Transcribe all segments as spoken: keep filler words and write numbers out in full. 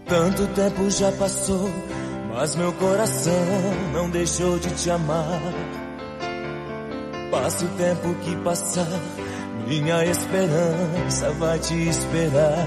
Tanto tempo já passou, mas meu coração não deixou de te amar. Passe o tempo que passar, minha esperança vai te esperar.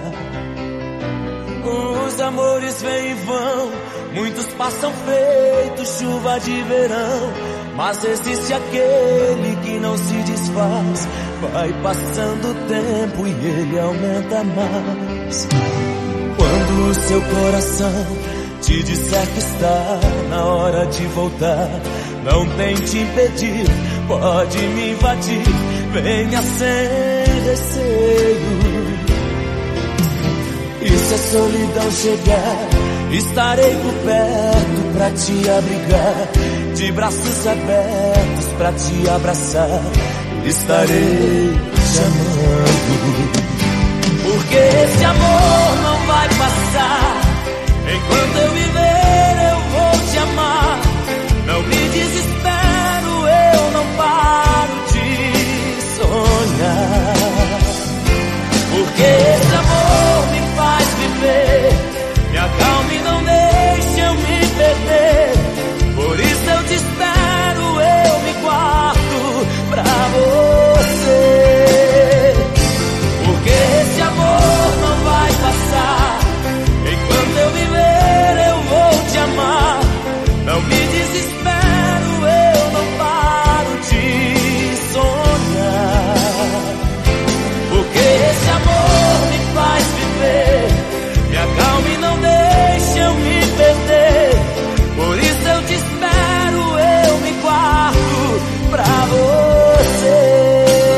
Os amores vêm e vão, muitos passam feito chuva de verão, mas existe aquele que não se desfaz. Vai passando o tempo e ele aumenta mais. Quando o seu coração te disser que está na hora de voltar, não tente impedir, pode me invadir, venha sem receio. E se a solidão chegar, estarei por perto pra te abrigar, de braços abertos pra te abraçar, estarei te amando. Porque esse amor não vai passar, enquanto eu viver eu vou te amar. Não me desespero, eu não paro de sonhar. Porque esse amor me faz viver, me acalma e não deixa eu me perder. Por isso eu te espero, eu me guardo pra você. Porque esse amor não vai passar, enquanto eu viver eu vou te amar. Não me desespero, eu não paro de sonhar. Porque esse amor me faz viver, me acalma e não deixa eu me perder. Por isso eu te espero, eu me guardo pra você.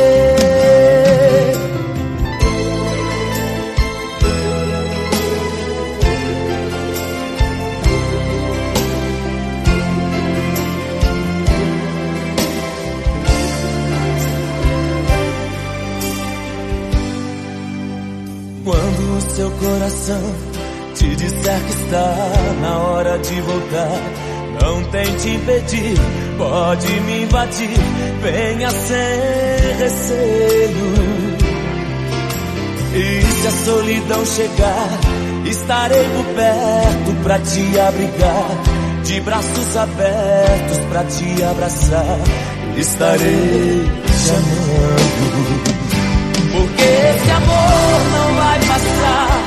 Quando o seu coração te disser que está na hora de voltar, não tente impedir, pode me invadir, venha sem receio. E se a solidão chegar, estarei por perto pra te abrigar, de braços abertos pra te abraçar, estarei te amando. Porque esse amor não vai passar,